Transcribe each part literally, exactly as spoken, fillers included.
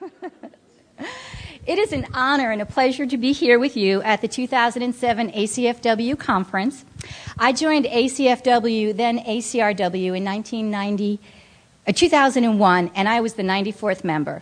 It is an honor and a pleasure to be here with you at the two thousand seven A C F W conference. I joined A C F W, then A C R W, in nineteen ninety, uh, two thousand one, and I was the ninety-fourth member.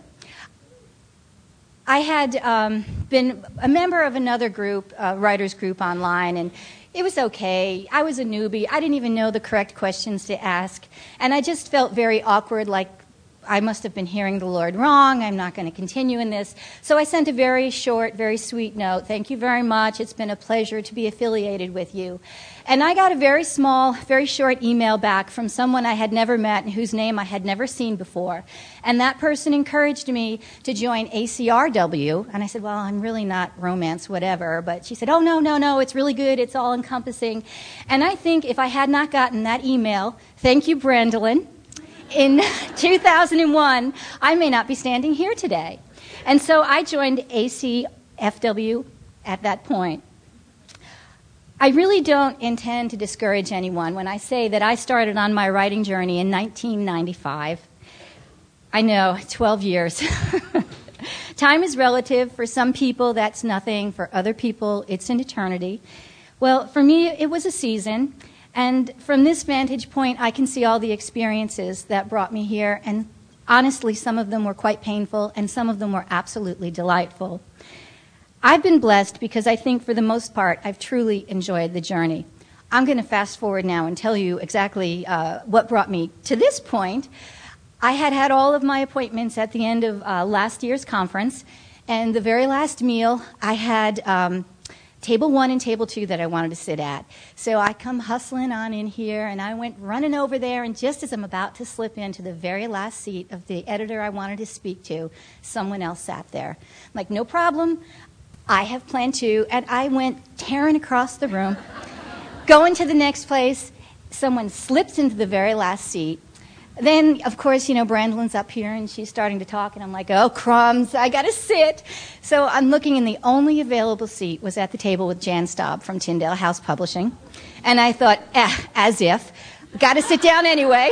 I had um, been a member of another group, a writers group online, and it was okay. I was a newbie. I didn't even know the correct questions to ask, and I just felt very awkward, like I must have been hearing the Lord wrong. I'm not going to continue in this. So I sent a very short, very sweet note. Thank you very much. It's been a pleasure to be affiliated with you. And I got a very small, very short email back from someone I had never met and whose name I had never seen before. And that person encouraged me to join A C R W. And I said, well, I'm really not romance, whatever. But she said, oh, no, no, no, it's really good. It's all encompassing. And I think if I had not gotten that email, thank you, Brandolyn, in two thousand one, I may not be standing here today. And so I joined A C F W at that point. I really don't intend to discourage anyone when I say that I started on my writing journey in nineteen ninety-five. I know, twelve years. Time is relative. For some people, that's nothing. For other people, it's an eternity. Well, for me, it was a season. And from this vantage point, I can see all the experiences that brought me here. And honestly, some of them were quite painful, and some of them were absolutely delightful. I've been blessed because I think for the most part, I've truly enjoyed the journey. I'm going to fast forward now and tell you exactly uh, what brought me to this point. I had had all of my appointments at the end of uh, last year's conference, and the very last meal, I had um, table one and table two that I wanted to sit at. So I come hustling on in here, and I went running over there, and just as I'm about to slip into the very last seat of the editor I wanted to speak to, someone else sat there. I'm like, no problem. I have plan two, and I went tearing across the room, going to the next place. Someone slips into the very last seat. Then, of course, you know, Brandolyn's up here, and she's starting to talk, and I'm like, oh, crumbs, I got to sit. So I'm looking, and the only available seat was at the table with Jan Staub from Tyndale House Publishing. And I thought, eh, as if, got to sit down anyway.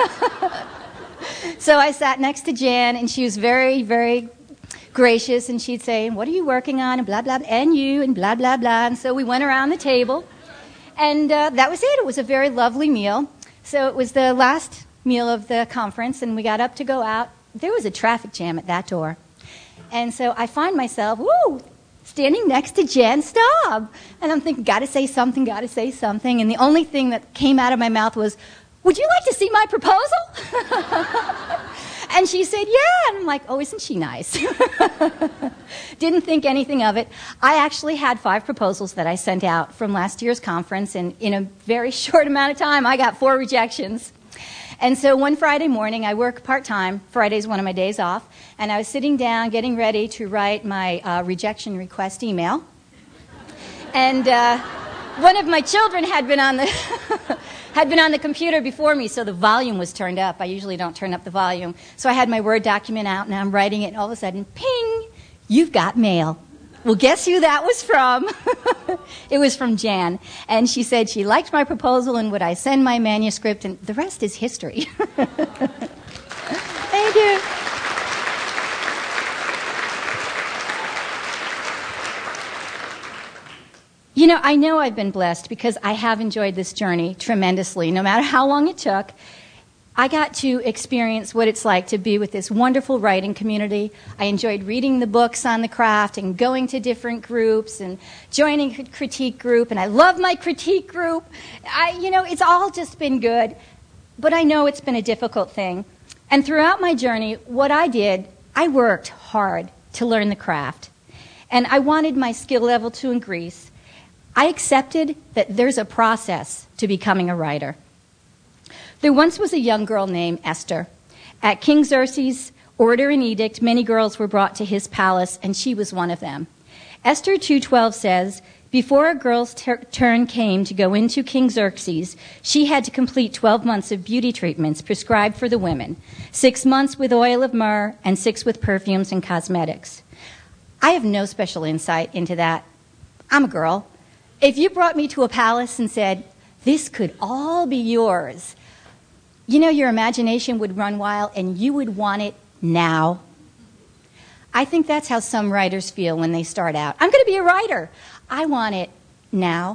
So I sat next to Jan, and she was very, very gracious, and she'd say, what are you working on, and blah, blah, and you, and blah, blah, blah. And so we went around the table, and uh, that was it. It was a very lovely meal. So it was the last meal of the conference, and we got up to go out. There was a traffic jam at that door. And so I find myself, woo, standing next to Jan Staub. And I'm thinking, got to say something, got to say something. And the only thing that came out of my mouth was, would you like to see my proposal? And she said, yeah. And I'm like, oh, isn't she nice? Didn't think anything of it. I actually had five proposals that I sent out from last year's conference, and in a very short amount of time, I got four rejections. And so one Friday morning, I work part-time. Friday's one of my days off. And I was sitting down, getting ready to write my uh, rejection request email. And uh, one of my children had been on the had been on the computer before me, so the volume was turned up. I usually don't turn up the volume. So I had my Word document out, and I'm writing it, and all of a sudden, ping, you've got mail. Well, guess who that was from? It was from Jan. And she said she liked my proposal and would I send my manuscript, and the rest is history. Thank you. You know, I know I've been blessed because I have enjoyed this journey tremendously, no matter how long it took. I got to experience what it's like to be with this wonderful writing community. I enjoyed reading the books on the craft and going to different groups and joining a critique group, and I love my critique group. I, you know, it's all just been good, but I know it's been a difficult thing. And throughout my journey, what I did, I worked hard to learn the craft, and I wanted my skill level to increase. I accepted that there's a process to becoming a writer. There once was a young girl named Esther. At King Xerxes' order and edict, many girls were brought to his palace, and she was one of them. Esther two twelve says, before a girl's ter- turn came to go into King Xerxes, she had to complete twelve months of beauty treatments prescribed for the women, six months with oil of myrrh, and six with perfumes and cosmetics. I have no special insight into that. I'm a girl. If you brought me to a palace and said, this could all be yours, you know, your imagination would run wild, and you would want it now. I think that's how some writers feel when they start out. I'm going to be a writer. I want it now.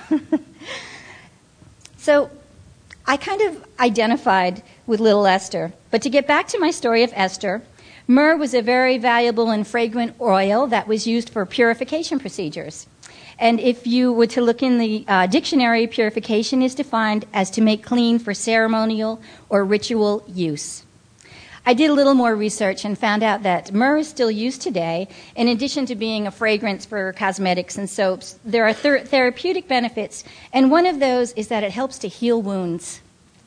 So I kind of identified with little Esther. But to get back to my story of Esther, myrrh was a very valuable and fragrant oil that was used for purification procedures. And if you were to look in the uh, dictionary, purification is defined as to make clean for ceremonial or ritual use. I did a little more research and found out that myrrh is still used today. In addition to being a fragrance for cosmetics and soaps, there are ther- therapeutic benefits, and one of those is that it helps to heal wounds.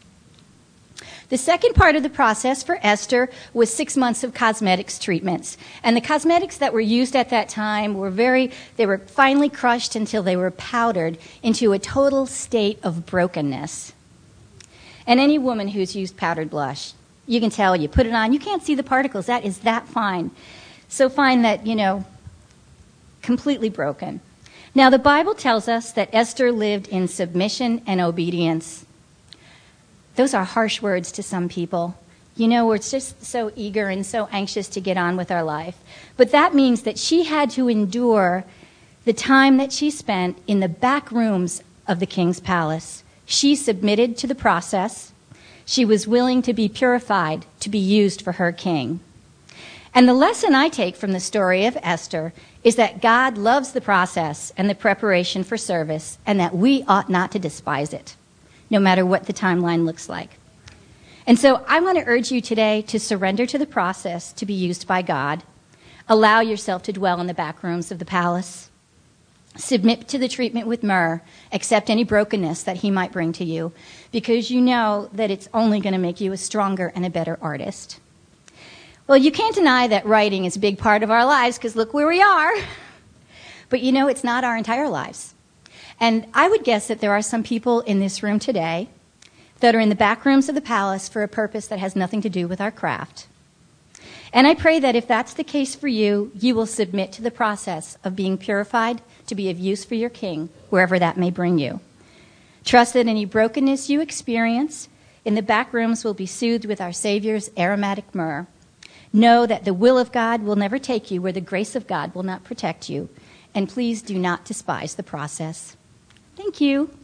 The second part of the process for Esther was six months of cosmetics treatments. And the cosmetics that were used at that time were very, they were finely crushed until they were powdered into a total state of brokenness. And any woman who's used powdered blush, you can tell, you put it on, you can't see the particles. That is that fine. So fine that, you know, completely broken. Now, the Bible tells us that Esther lived in submission and obedience. Those are harsh words to some people. You know, we're just so eager and so anxious to get on with our life. But that means that she had to endure the time that she spent in the back rooms of the king's palace. She submitted to the process. She was willing to be purified to be used for her king. And the lesson I take from the story of Esther is that God loves the process and the preparation for service, and that we ought not to despise it, no matter what the timeline looks like. And so I want to urge you today to surrender to the process to be used by God. Allow yourself to dwell in the back rooms of the palace. Submit to the treatment with myrrh. Accept any brokenness that he might bring to you, because you know that it's only going to make you a stronger and a better artist. Well, you can't deny that writing is a big part of our lives, because look where we are. But you know, it's not our entire lives. And I would guess that there are some people in this room today that are in the back rooms of the palace for a purpose that has nothing to do with our craft. And I pray that if that's the case for you, you will submit to the process of being purified to be of use for your king, wherever that may bring you. Trust that any brokenness you experience in the back rooms will be soothed with our Savior's aromatic myrrh. Know that the will of God will never take you where the grace of God will not protect you. And please do not despise the process. Thank you.